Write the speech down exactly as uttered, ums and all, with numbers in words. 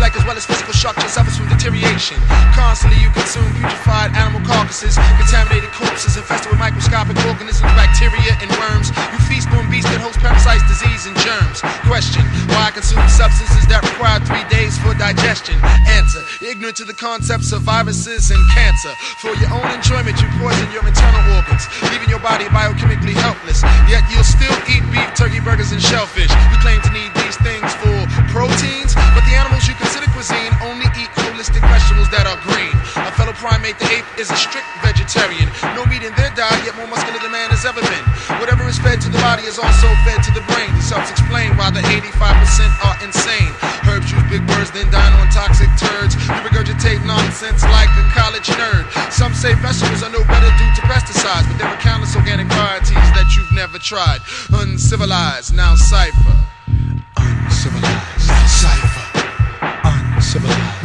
psyche as well as physical structure suffers from deterioration. Constantly you consume putrefied animal carcasses, contaminated corpses infested with microscopic organisms, bacteria and worms. You feast on beasts that host parasites, disease and germs. Question: why consume substances that require three days for digestion? Answer: ignorant to the concepts of viruses and cancer. For your own enjoyment you poison your internal organs, leaving your body biochemically helpless. Yet you'll still eat beef, turkey, burgers and shellfish. You claim to need these things for proteins, but the animals you consider cuisine only eat holistic vegetables that are green. A fellow primate, the ape, is a strict vegetarian. No meat in their diet, yet more muscular than man has ever been. Whatever is fed to the body is also fed to the brain. This helps explain why the eighty-five percent are insane. Herbs use big words, then dine on toxic turds. You regurgitate nonsense like a college nerd. Some say vegetables are no better due to pesticides, but there are countless organic varieties that you've never tried. Uncivilized, now cipher. Uncivilized, now cipher. Uncivilized.